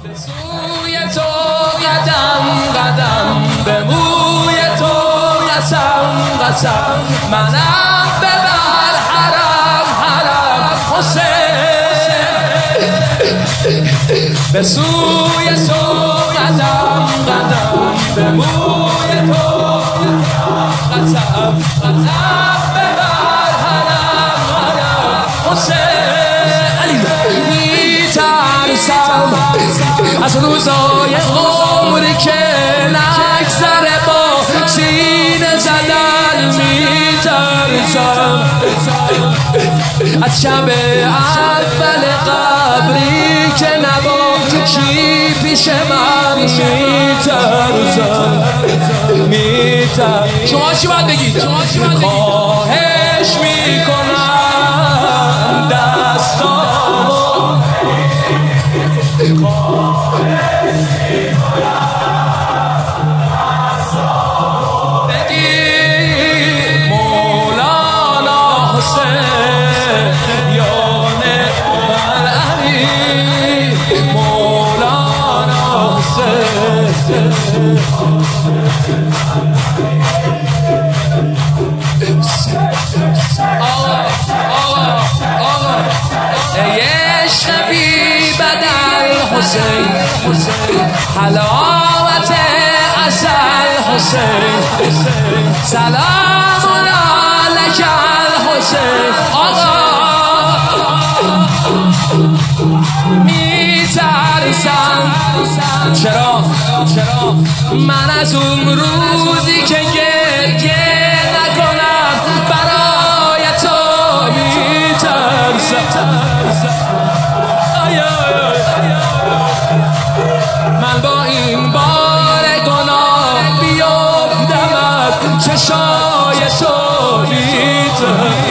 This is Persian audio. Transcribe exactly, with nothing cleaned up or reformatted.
سوی تو قدم قدم به موی تو قسم قسم منم ببر حرم حرم حسین به سوی تو قدم قدم به موی تو قسم قسم ببر حرم حرم حسین علی میترسم از روزای عمری که نگذره با سینه زدن میترسم از شب اول قبری که نباشی پیش من میترسم میترسم شما چی باید بگید؟ خواهش میکنم دستامو حلاوت عسل حسین سلام علیک الحسین آقا میترسم چرا چرا من از اون روزی که گریه نکنم برای تو میترسم من با این بار گناه بیفتم از چشای تو میترسم